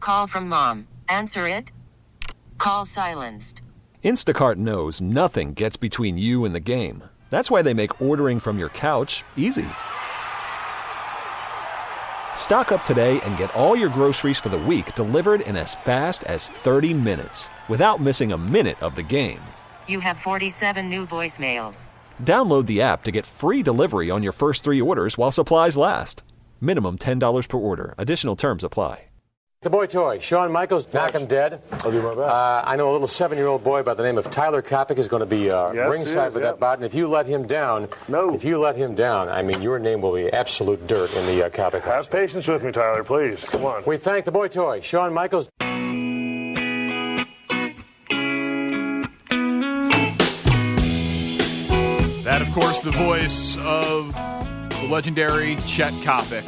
Call from mom. Answer it. Call silenced. Instacart knows nothing gets between you and the game. That's why they make ordering from your couch easy. Stock up today and get all your groceries for the week delivered in as fast as 30 minutes without missing a minute of the game. You have 47 new voicemails. Download the app to get free delivery on your first 3 orders while supplies last. Minimum $10 per order. Additional terms apply. The boy toy, Shawn Michaels, knock him dead. I'll do my best. I know a little 7-year-old boy by the name of Tyler Kopik is going to be ringside with that bout, and if you let him down, I mean, your name will be absolute dirt in the Kopik. Have patience with me, Tyler, please. Come on. We thank the boy toy, Shawn Michaels. That, of course, the voice of the legendary Chet Kopik.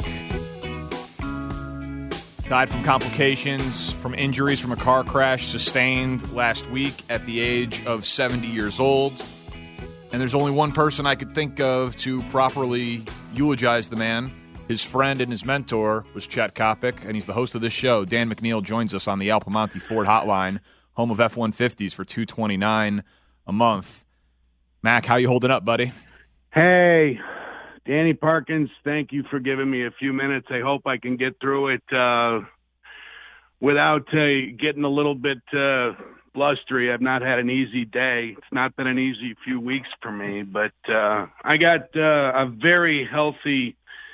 Died from complications, from injuries from a car crash sustained last week at the age of 70 years old. And there's only one person I could think of to properly eulogize the man. His friend and his mentor was Chet Kopik, and he's the host of this show. Dan McNeil joins us on the Al Piemonte Ford Hotline, home of F-150s for $229 a month. Mac, how you holding up, buddy? Hey, Danny Parkins, thank you for giving me a few minutes. I hope I can get through it without getting a little bit blustery. I've not had an easy day. It's not been an easy few weeks for me, but I got a very healthy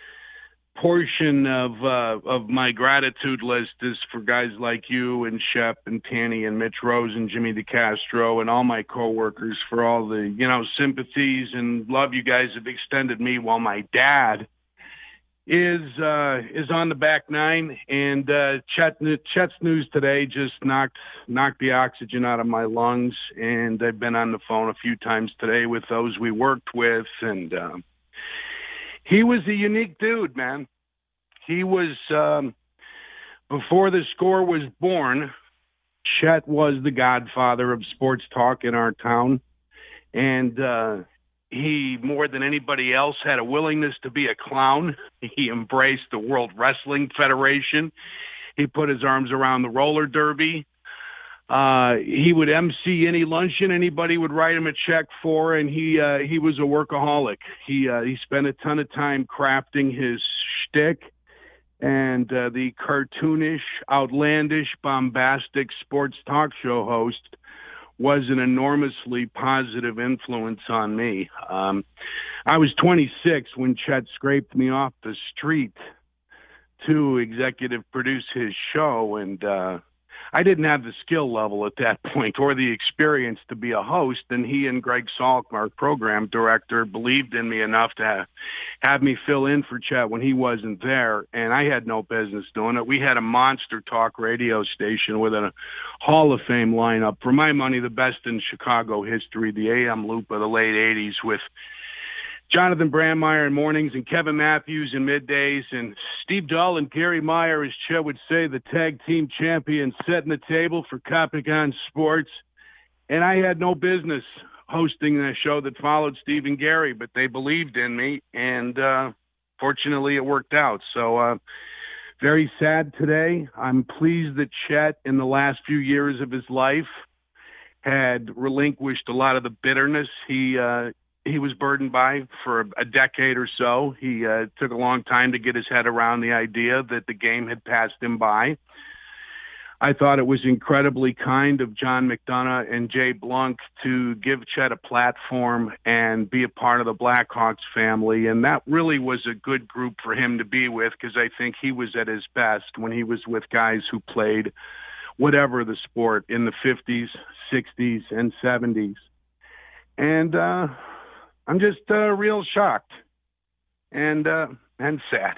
portion of my gratitude list is for guys like you and Shep and Tanny and Mitch Rose and Jimmy DeCastro and all my coworkers for all the, sympathies and love you guys have extended me while my dad is on the back nine. And Chet's news today just knocked the oxygen out of my lungs. And I've been on the phone a few times today with those we worked with, and he was a unique dude, man. He was, before the score was born, Chet was the godfather of sports talk in our town. And he, more than anybody else, had a willingness to be a clown. He embraced the World Wrestling Federation. He put his arms around the roller derby. He would MC any luncheon anybody would write him a check for, and he was a workaholic. He spent a ton of time crafting his shtick, and the cartoonish, outlandish, bombastic sports talk show host was an enormously positive influence on me. I was 26 when Chet scraped me off the street to executive produce his show, and I didn't have the skill level at that point or the experience to be a host, and he and Greg Salk, our program director, believed in me enough to have me fill in for Chet when he wasn't there, and I had no business doing it. We had a monster talk radio station with a Hall of Fame lineup. For my money, the best in Chicago history, the AM loop of the late 80s with Jonathan Brandmeier in mornings and Kevin Matthews in middays and Steve Dahl and Gary Meyer, as Chet would say, the tag team champions, setting the table for Kopik on Sports. And I had no business hosting that show that followed Steve and Gary, but they believed in me, and fortunately it worked out. So very sad today. I'm pleased that Chet, in the last few years of his life, had relinquished a lot of the bitterness he was burdened by for a decade or so. He took a long time to get his head around the idea that the game had passed him by. I thought it was incredibly kind of John McDonough and Jay Blunk to give Chet a platform and be a part of the Blackhawks family, and that really was a good group for him to be with, because I think he was at his best when he was with guys who played whatever the sport in the 50s, 60s, and 70s. And I'm just real shocked and sad.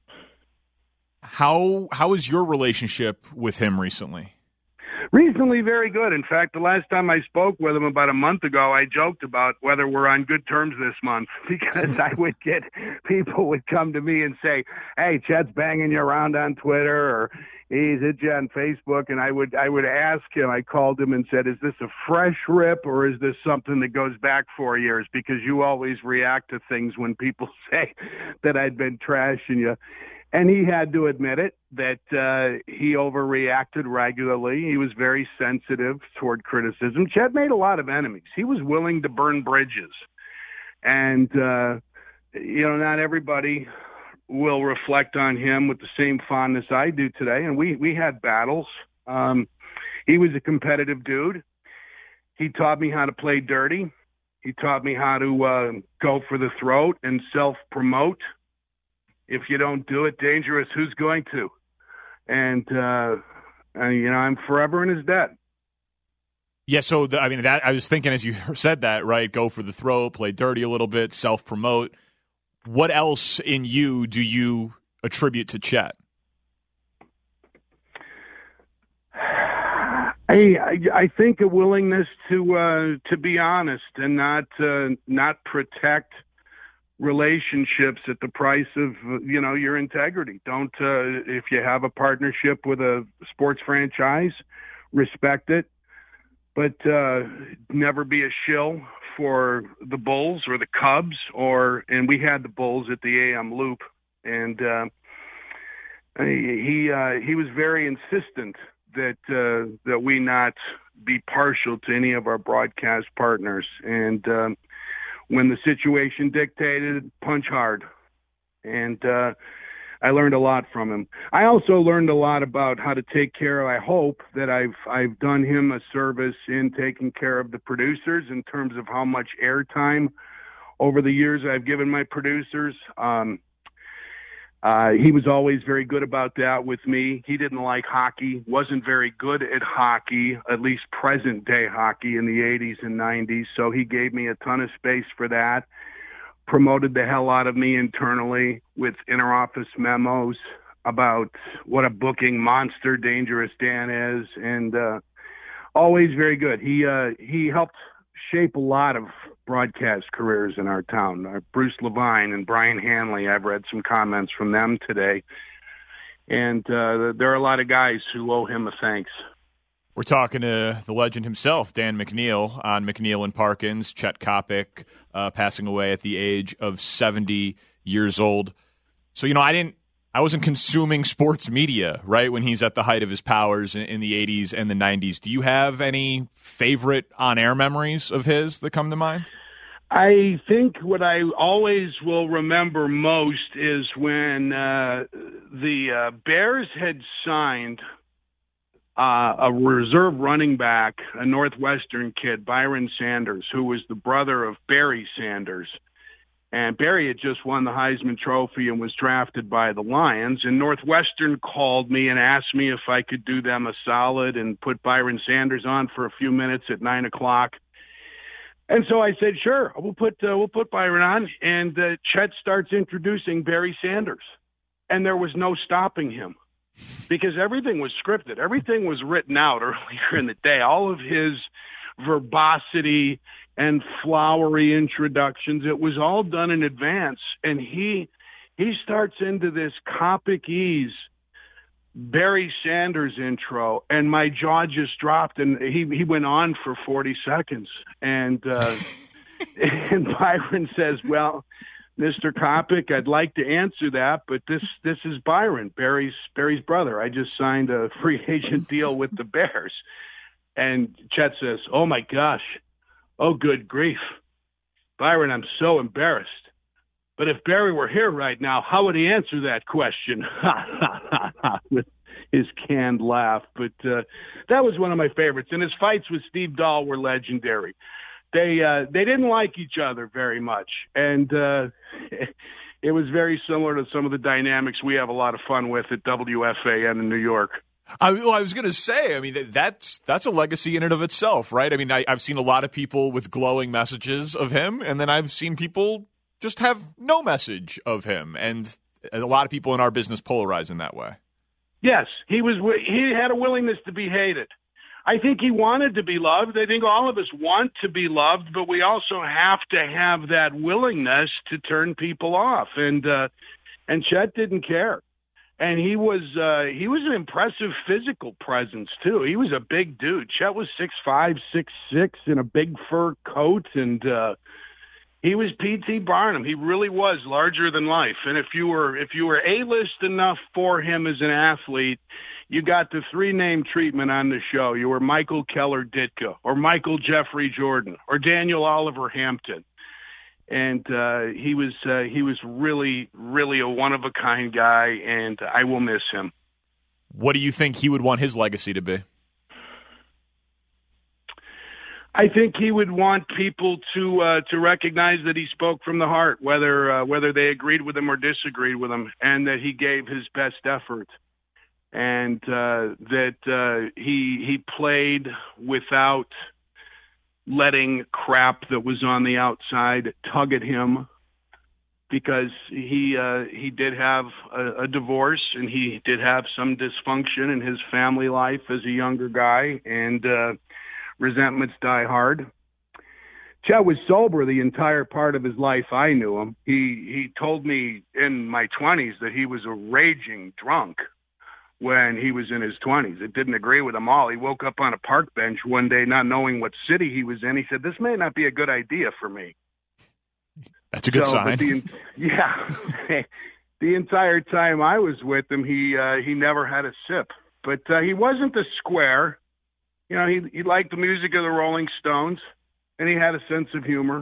How is your relationship with him recently? Recently, very good. In fact, the last time I spoke with him about a month ago, I joked about whether we're on good terms this month, because I would get people would come to me and say, "Hey, Chet's banging you around on Twitter," or "He's hit you on Facebook," and I would ask him. I called him and said, "Is this a fresh rip, or is this something that goes back 4 years? Because you always react to things when people say that I'd been trashing you." And he had to admit it, that he overreacted regularly. He was very sensitive toward criticism. Chet made a lot of enemies. He was willing to burn bridges. And, not everybody will reflect on him with the same fondness I do today. And we had battles. He was a competitive dude. He taught me how to play dirty. He taught me how to go for the throat and self-promote. If you don't do it, dangerous, who's going to? And, I'm forever in his debt. Yeah, so, I was thinking as you said that, right, go for the throat, play dirty a little bit, self-promote. What else in you do you attribute to Chet? I think a willingness to be honest and not protect relationships at the price of your integrity. Don't if you have a partnership with a sports franchise, respect it, but never be a shill for the Bulls or the Cubs and we had the Bulls at the AM Loop, and he was very insistent that we not be partial to any of our broadcast partners, and when the situation dictated, punch hard. And I learned a lot from him. I also learned a lot about how to take care. I hope that I've done him a service in taking care of the producers in terms of how much airtime over the years I've given my producers. He was always very good about that with me. He didn't like hockey, wasn't very good at hockey, at least present-day hockey in the 80s and 90s, so he gave me a ton of space for that, promoted the hell out of me internally with interoffice memos about what a booking monster Dangerous Dan is, and always very good. He helped shape a lot of broadcast careers in our town. Bruce Levine and Brian Hanley, I've read some comments from them today. And there are a lot of guys who owe him a thanks. We're talking to the legend himself, Dan McNeil, on McNeil and Parkins. Chet Coppock passing away at the age of 70 years old. So, I wasn't consuming sports media, right, when he's at the height of his powers in the 80s and the 90s. Do you have any favorite on-air memories of his that come to mind? I think what I always will remember most is when the Bears had signed a reserve running back, a Northwestern kid, Byron Sanders, who was the brother of Barry Sanders. And Barry had just won the Heisman Trophy and was drafted by the Lions. And Northwestern called me and asked me if I could do them a solid and put Byron Sanders on for a few minutes at 9 o'clock. And so I said, sure, we'll put Byron on. And Chet starts introducing Barry Sanders. And there was no stopping him because everything was scripted. Everything was written out earlier in the day. All of his verbosity and flowery introductions, it was all done in advance. And he starts into this Coppock-ese Barry Sanders intro, and my jaw just dropped, and he went on for 40 seconds. And and Byron says, well, Mr. Coppock, I'd like to answer that, but this is Byron, Barry's brother. I just signed a free agent deal with the Bears. And Chet says, oh, my gosh. Oh, good grief. Byron, I'm so embarrassed. But if Barry were here right now, how would he answer that question? With his canned laugh. But that was one of my favorites. And his fights with Steve Dahl were legendary. They didn't like each other very much. And it was very similar to some of the dynamics we have a lot of fun with at WFAN in New York. I was going to say, that's a legacy in and of itself, right? I've seen a lot of people with glowing messages of him, and then I've seen people just have no message of him, and a lot of people in our business polarize in that way. Yes, he had a willingness to be hated. I think he wanted to be loved. I think all of us want to be loved, but we also have to have that willingness to turn people off, and Chet didn't care. And he was an impressive physical presence too. He was a big dude. Chet was 6'5", 6'6", in a big fur coat, and He was P.T. Barnum. He really was larger than life. And if you were A-list enough for him as an athlete, you got the three-name treatment on the show. You were Michael Keller Ditka, or Michael Jeffrey Jordan, or Daniel Oliver Hampton. And he was really, really a one-of-a-kind guy, and I will miss him. What do you think he would want his legacy to be? I think he would want people to recognize that he spoke from the heart, whether they agreed with him or disagreed with him, and that he gave his best effort, and that he played without letting crap that was on the outside tug at him, because he did have a divorce, and he did have some dysfunction in his family life as a younger guy, and resentments die hard. Chet was sober the entire part of his life I knew him. He told me in my 20s that he was a raging drunk when he was in his 20s. It didn't agree with him all. He woke up on a park bench one day not knowing what city he was in. He said, "This may not be a good idea for me." That's a good sign. The entire time I was with him, he never had a sip. But he wasn't a square. You know, he liked the music of the Rolling Stones, and he had a sense of humor.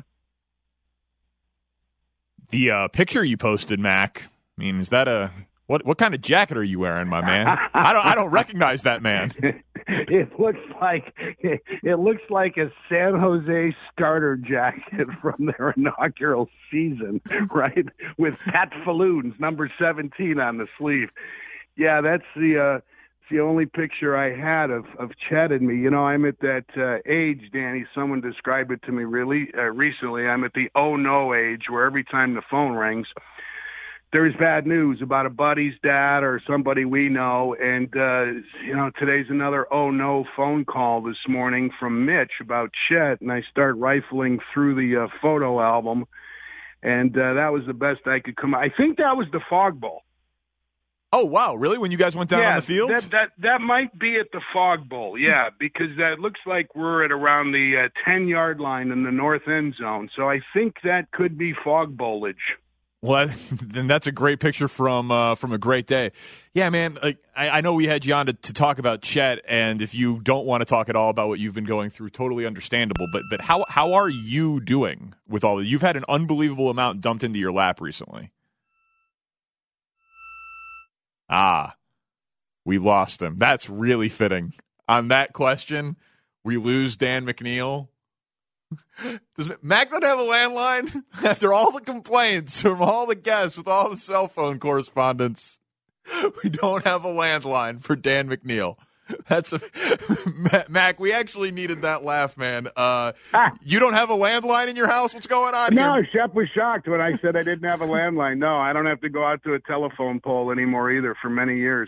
The picture you posted, Mac, I mean, is that what kind of jacket are you wearing, my man? I don't recognize that man. It looks like a San Jose starter jacket from their inaugural season, right? With Pat Falloon's number 17 on the sleeve. Yeah, that's the only picture I had of Chet and me. You know, I'm at that age, Danny. Someone described it to me really recently. I'm at the oh no age, where every time the phone rings, there's bad news about a buddy's dad or somebody we know. And, you know, today's another oh no phone call this morning from Mitch about Chet. And I start rifling through the photo album. And that was the best I could come. I think that was the Fog Bowl. Oh, wow. Really? When you guys went down on the field? That might be at the Fog Bowl, yeah, because that looks like we're at around the 10-yard line in the north end zone. So I think that could be Fog Bowlage. Well, then that's a great picture from a great day. Yeah, man, like, I know we had you on to talk about Chet, and if you don't want to talk at all about what you've been going through, totally understandable. But how are you doing with all that? You've had an unbelievable amount dumped into your lap recently. We lost him. That's really fitting. On that question, we lose Dan McNeil. Does Mac not have a landline? After all the complaints from all the guests with all the cell phone correspondence, we don't have a landline for Dan McNeil. That's Mac, we actually needed that laugh, man. You don't have a landline in your house? What's going on here? No, Shep was shocked when I said I didn't have a landline. No, I don't have to go out to a telephone pole anymore either for many years.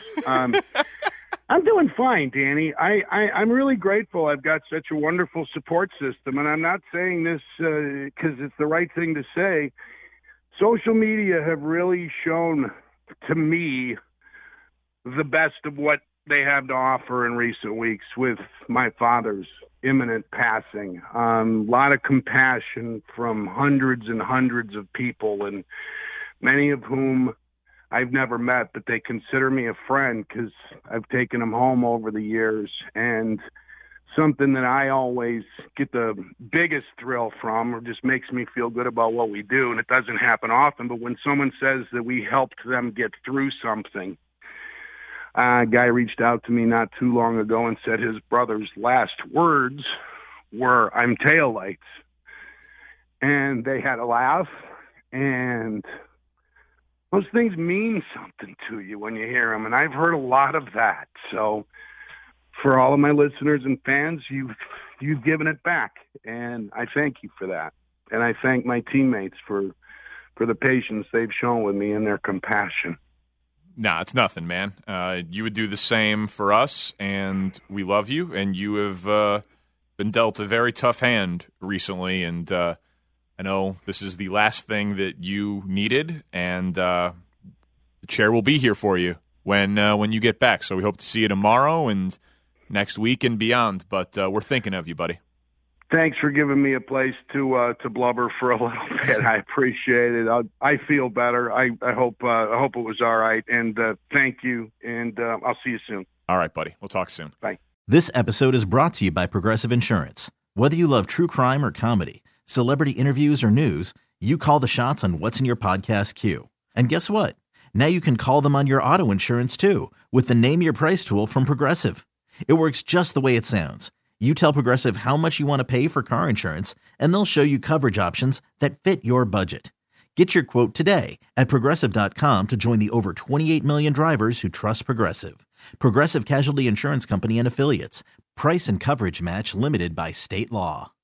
I'm doing fine, Danny. I'm really grateful. I've got such a wonderful support system, and I'm not saying this because it's the right thing to say. Social media have really shown to me the best of what they have to offer in recent weeks with my father's imminent passing. A lot of compassion from hundreds and hundreds of people, and many of whom I've never met, but they consider me a friend because I've taken them home over the years. And something that I always get the biggest thrill from, or just makes me feel good about what we do, and it doesn't happen often, but when someone says that we helped them get through something. A guy reached out to me not too long ago and said his brother's last words were, "I'm taillights." And they had a laugh, and those things mean something to you when you hear them, and I've heard a lot of that. So for all of my listeners and fans, you've given it back, and I thank you for that. And I thank my teammates for the patience they've shown with me and their compassion. Nah, it's nothing, man. You would do the same for us, and we love you, and you have been dealt a very tough hand recently, and I know this is the last thing that you needed, and the chair will be here for you when you get back. So we hope to see you tomorrow and next week and beyond, but we're thinking of you, buddy. Thanks for giving me a place to blubber for a little bit. I appreciate it. I feel better. I hope it was all right. And thank you. And I'll see you soon. All right, buddy. We'll talk soon. Bye. This episode is brought to you by Progressive Insurance. Whether you love true crime or comedy, celebrity interviews or news, you call the shots on what's in your podcast queue. And guess what? Now you can call them on your auto insurance too with the Name Your Price tool from Progressive. It works just the way it sounds. You tell Progressive how much you want to pay for car insurance, and they'll show you coverage options that fit your budget. Get your quote today at Progressive.com to join the over 28 million drivers who trust Progressive. Progressive Casualty Insurance Company and Affiliates. Price and coverage match limited by state law.